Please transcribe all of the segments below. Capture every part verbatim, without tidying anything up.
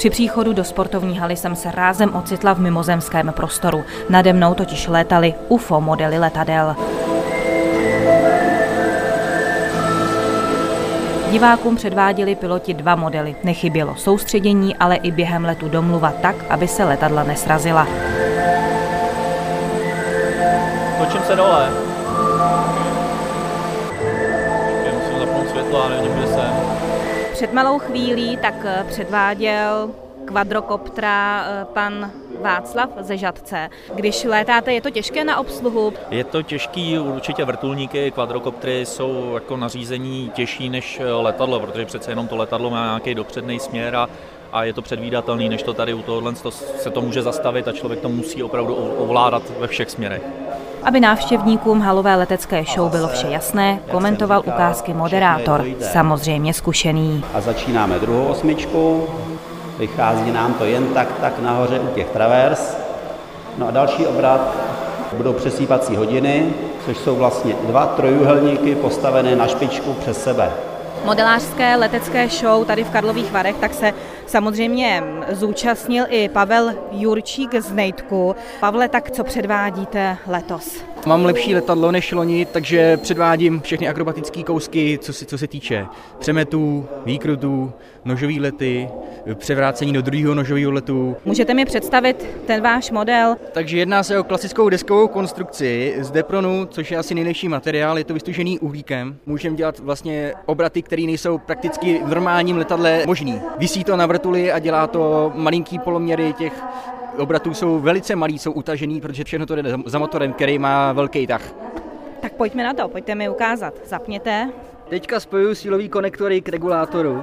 Při příchodu do sportovní haly jsem se rázem ocitla v mimozemském prostoru. Nade mnou totiž létaly U F O modely letadel. Divákům předváděli piloti dva modely. Nechybělo soustředění, ale i během letu domluva tak, aby se letadla nesrazila. Točím se dole. Já musím zapnout světlo a nevidím, kde jsem. Před malou chvílí tak předváděl kvadrokoptra pan Václav ze Žatce. Když létáte, je to těžké na obsluhu? Je to těžký, určitě vrtulníky, kvadrokoptery jsou jako nařízení těžší než letadlo, protože přece jenom to letadlo má nějaký dopředný směr a, a je to předvídatelný, než to tady u tohohle se to může zastavit a člověk to musí opravdu ovládat ve všech směrech. Aby návštěvníkům halové letecké show bylo vše jasné, komentoval ukázky moderátor, samozřejmě zkušený. A začínáme druhou osmičku. Vychází nám to jen tak, tak nahoře u těch travers. No a další obrat budou přesýpací hodiny, což jsou vlastně dva trojúhelníky postavené na špičku přes sebe. Modelářské letecké show tady v Karlových Varech, tak se samozřejmě zúčastnil i Pavel Jurčík z Nejtku. Pavle, tak co předvádíte letos? Mám lepší letadlo než loni, takže předvádím všechny akrobatické kousky, co se, co se týče přemetů, výkrutů, nožový lety, převrácení do druhého nožového letu. Můžete mi představit ten váš model? Takže jedná se o klasickou deskovou konstrukci z Depronu, což je asi nejlepší materiál, je to vystužený uhlíkem. Můžeme dělat vlastně obraty, které nejsou prakticky v normálním letadle možný. Visí to na vrtuli a dělá to malinký poloměry těch obratů jsou velice malý, jsou utažený, protože všechno to jde za motorem, který má velký tah. Tak pojďme na to, pojďte mi ukázat. Zapněte. Teďka spojuju sílový konektory k regulátoru.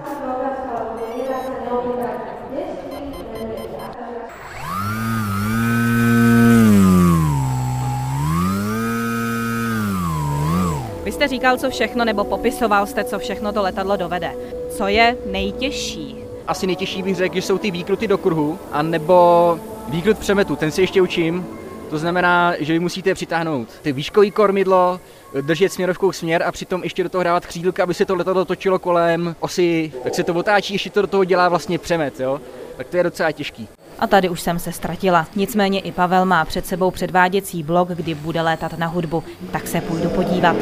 Vy jste říkal, co všechno, nebo popisoval jste, co všechno to letadlo dovede. Co je nejtěžší? Asi nejtěžší bych řekl, že jsou ty výkruty do kruhu, anebo výkrut přemetu, ten si ještě učím. To znamená, že vy musíte přitáhnout ty výškový kormidlo, držet směrovkou směr a přitom ještě do toho dávat křídlka, aby se to letadlo točilo kolem osy, tak se to otáčí, ještě to do toho dělá vlastně přemet, jo? Tak to je docela těžký. A tady už jsem se ztratila. Nicméně i Pavel má před sebou předváděcí blok, kdy bude létat na hudbu, tak se půjdu podívat.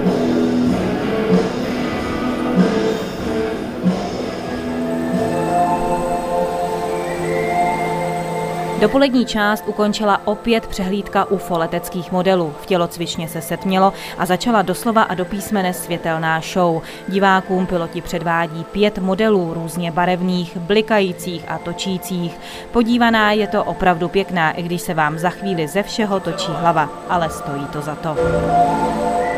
Dopolední část ukončila opět přehlídka U F O leteckých modelů. V tělocvičně se setmělo a začala doslova a do písmene světelná show. Divákům piloti předvádí pět modelů různě barevných, blikajících a točících. Podívaná je to opravdu pěkná, i když se vám za chvíli ze všeho točí hlava, ale stojí to za to.